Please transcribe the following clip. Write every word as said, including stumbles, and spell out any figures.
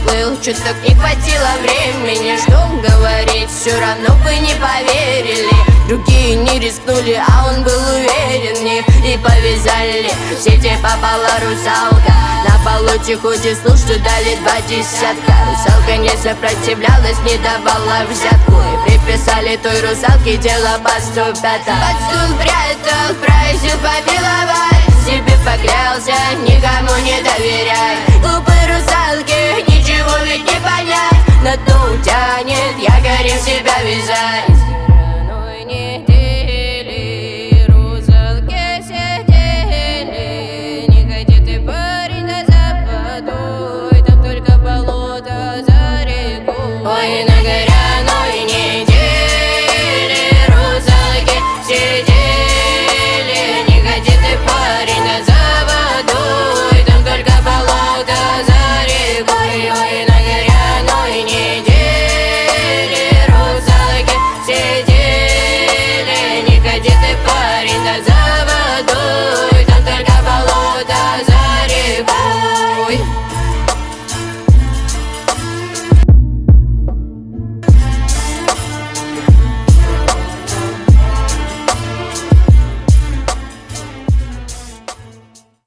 уплыл, чуток не хватило времени. Что говорить, все равно бы не поверили. Другие не рискнули, а он был уверен в них. И повязали, в сети попала русалка. На полу тихо слух, что дали два десятка. Русалка не сопротивлялась, не давала взятку. И приписали той русалке дело по сто пятому. Под стул прятал, просил помиловать. Себе поклялся, никому не доверяй. Глупой русалке ничего ведь не понять. На дно утянет, якорем себя вязать.